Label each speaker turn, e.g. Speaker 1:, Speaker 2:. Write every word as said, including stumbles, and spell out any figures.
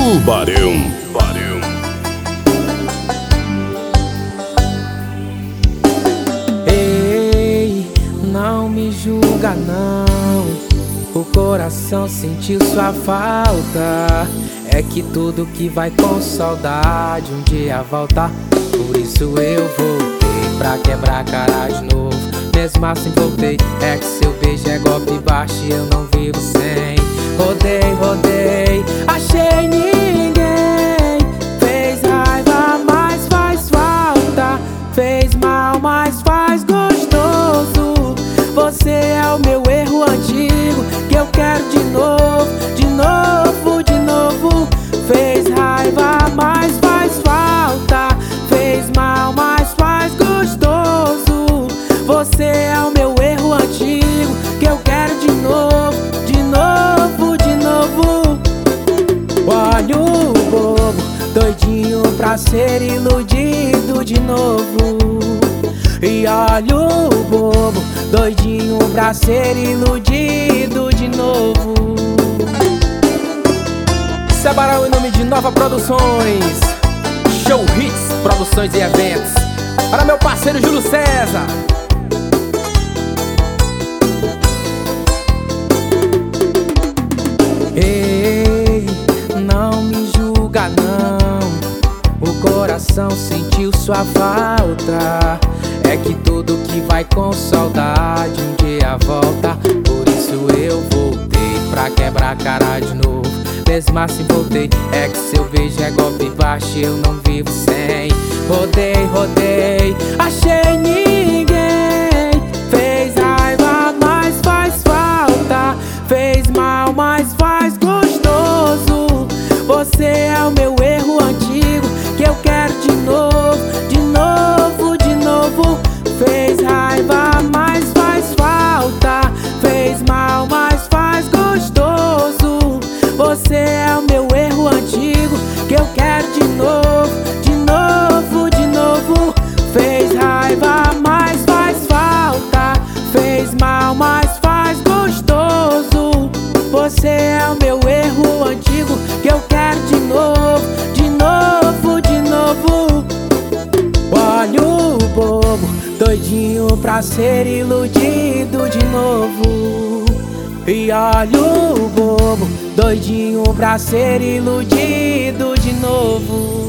Speaker 1: Tubarão. Tubarão.
Speaker 2: Ei, não me julga não, o coração sentiu sua falta. É que tudo que vai com saudade um dia volta. Por isso eu voltei pra quebrar a cara de novo. Mesmo assim voltei, é que seu beijo é golpe baixo e eu não vivo sem. Rodei, rodei, achei ninguém. Fez raiva, mas faz falta. Fez mal, mas faz gostoso. Você é o meu erro antigo que eu quero de novo, de novo, de novo. Fez raiva, mas faz falta. Fez mal, mas faz gostoso. Você é o meu erro antigo que eu quero de novo, de novo, de novo. Olha o bobo, doidinho pra ser iludido de novo. E olha o bobo, doidinho pra ser iludido de novo.
Speaker 3: Sabarão em nome de Nova Produções, Show Hits, Produções e Eventos. Para meu parceiro Júlio César.
Speaker 2: Ei, não me julga não, o coração sentiu sua falta. É que tudo que vai com saudade um dia volta. Por isso eu voltei pra quebrar a cara de novo. Mesmo assim voltei, é que seu beijo é golpe baixo e eu não vivo sem. Rodei, rodei, achei ninguém. Fez raiva, mas faz falta. Fez mal, mas faz gostoso. Você é o meu erro antigo que eu quero de novo, de novo, de novo. Fez raiva, mas faz falta. Fez mal, mas faz gostoso. Você é o meu erro antigo que eu quero de novo, de novo, de novo. Fez raiva, mas faz falta. Fez mal, mas faz gostoso. Você é o meu erro antigo que eu quero de novo, de novo, de novo. Olha o bobo, doidinho pra ser iludido de novo. E olha o bobo, doidinho pra ser iludido de novo.